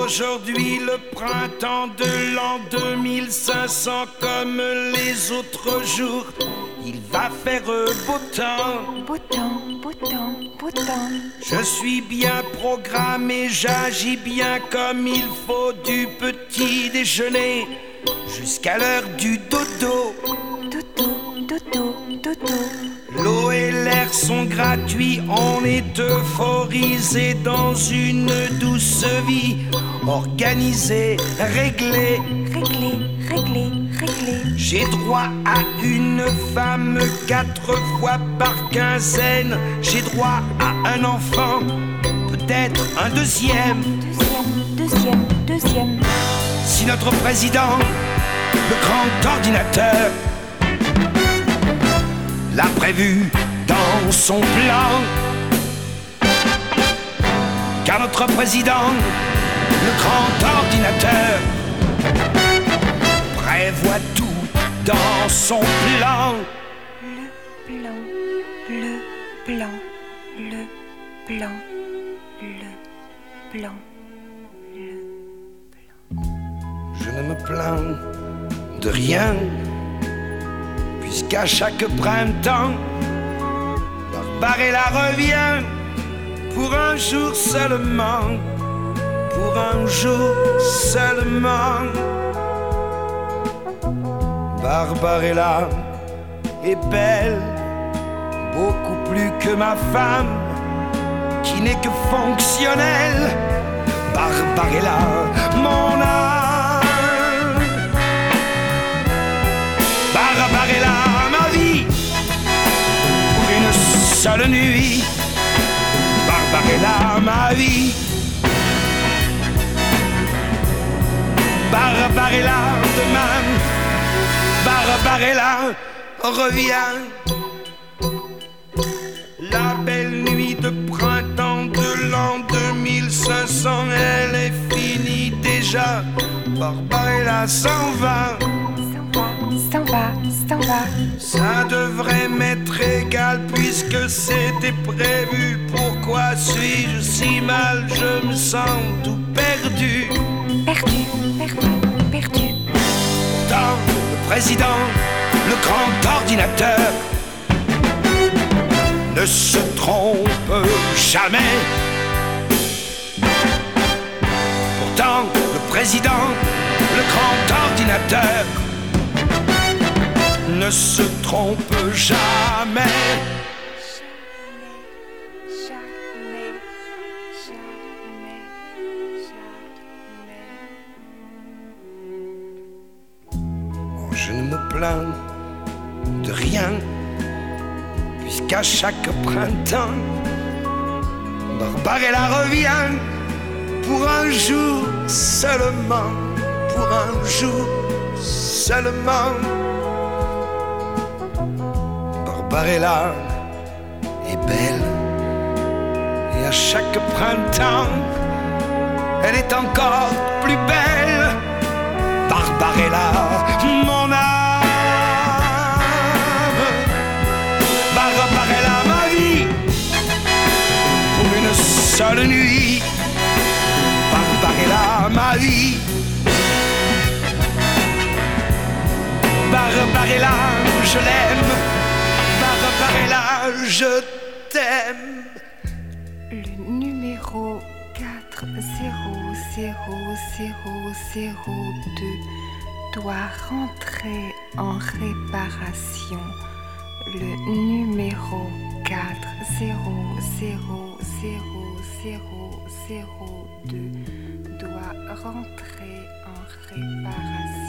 Aujourd'hui le printemps de l'an 2500, comme les autres jours, il va faire beau temps. Beau temps, beau temps, beau temps. Je suis bien programmé, j'agis bien comme il faut, du petit déjeuner jusqu'à l'heure du dodo. Dodo, dodo, dodo. L'eau et l'air sont gratuits, on est euphorisé dans une douce vie, organisée, réglée. Réglé, réglé, réglé. J'ai droit à une femme 4 fois par quinzaine. J'ai droit à un enfant, peut-être un deuxième. Deuxième, deuxième. Si notre président, le grand ordinateur, l'a prévu dans son plan, car notre président, le grand ordinateur, prévoit tout dans son plan. Le plan, le plan, le plan, le plan, le plan. Je ne me plains de rien, puisqu'à chaque printemps, Barbarella revient pour un jour seulement, pour un jour seulement. Barbarella est belle, beaucoup plus que ma femme, qui n'est que fonctionnelle. Barbarella, mon âme. Barbarella, ma vie, pour une seule nuit. Barbarella, ma vie. Barbarella, demain. Barbarella revient. La belle nuit de printemps de l'an 2500, elle est finie déjà. Barbarella s'en va. S'en va, s'en va. Ça devrait m'être égal puisque c'était prévu. Pourquoi suis-je si mal? Je me sens tout perdu. Perdu, perdu, perdu. Pourtant, le président, le grand ordinateur, ne se trompe jamais. Pourtant, le président, le grand ordinateur, ne se trompe jamais. Jamais, jamais, jamais. Je ne me plains de rien, puisqu'à chaque printemps, Barbarella revient pour un jour seulement, pour un jour seulement. Barbarella est belle, et à chaque printemps, elle est encore plus belle. Barbarella, mon âme. Barbarella, ma vie, pour une seule nuit. Barbarella, ma vie. Barbarella, je l'aime. Barbarella, je t'aime. Le numéro 4000002 doit rentrer en réparation. Le numéro 4000002 doit rentrer en réparation.